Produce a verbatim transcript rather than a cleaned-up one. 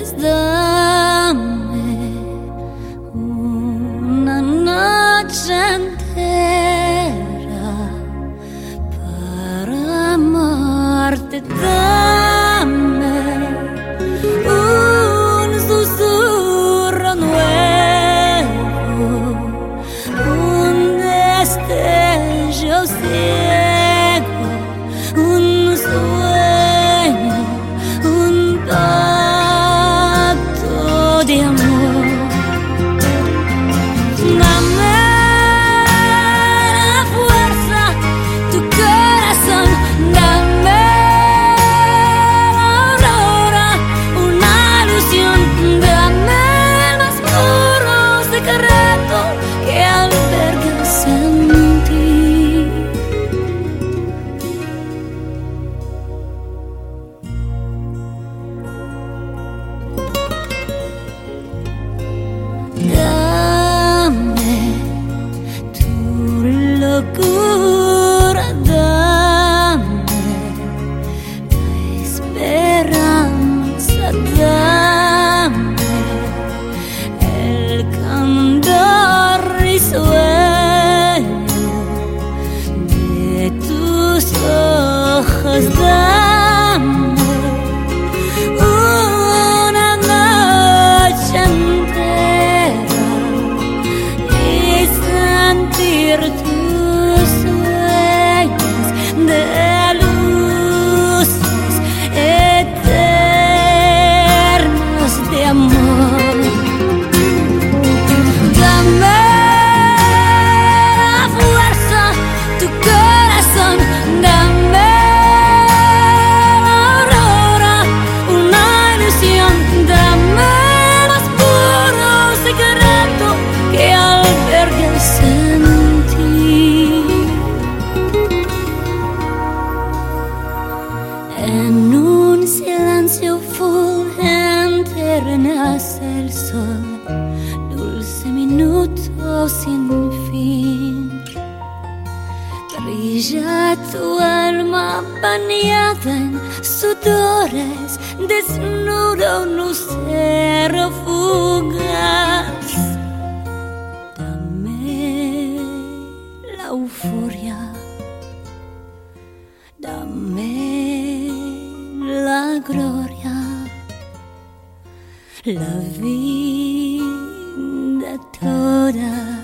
pues dame una noche entera para amarte. Dame un susurro nuevo, un destello ciego, un sueño, un pacto de amor. Dame la fuerza, tu corazón, dame la aurora, una ilusión, dame el más puro secreto que albergas en ti. Dame tu locura, dame la esperanza, dame el candor risueño de tus ojos, dame una noche entera y sentir tus sueños de luces eternos de amor. Dame la fuerza, tu corazón, dame la aurora, una ilusión, dame el más puro secreto que albergas en ti. En un silencio fulgente renace el sol, dulce minuto sin fin. Brilla tu alma bañada en sudores, desnudo un lucero fugaz. Dame la euforia, dame la gloria, la vida toda.